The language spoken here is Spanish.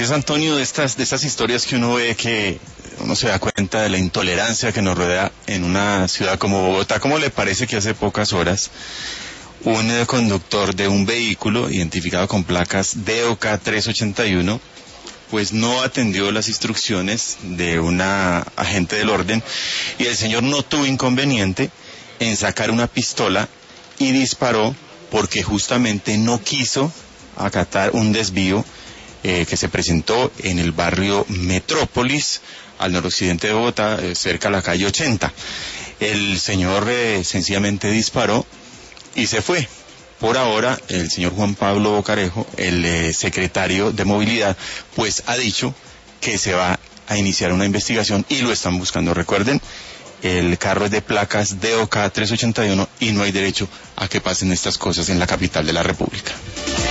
es, Antonio, de estas historias que uno ve, que uno se da cuenta de la intolerancia que nos rodea en una ciudad como Bogotá. ¿Cómo le parece que hace pocas horas un conductor de un vehículo identificado con placas DOK 381 pues no atendió las instrucciones de una agente del orden, y el señor no tuvo inconveniente en sacar una pistola y disparó porque justamente no quiso acatar un desvío que se presentó en el barrio Metrópolis, al noroccidente de Bogotá, cerca de la calle 80. El señor sencillamente disparó y se fue. Por ahora, el señor Juan Pablo Bocarejo, el secretario de Movilidad, pues ha dicho que se va a iniciar una investigación y lo están buscando. Recuerden, el carro es de placas DOK 381 y no hay derecho a que pasen estas cosas en la capital de la República.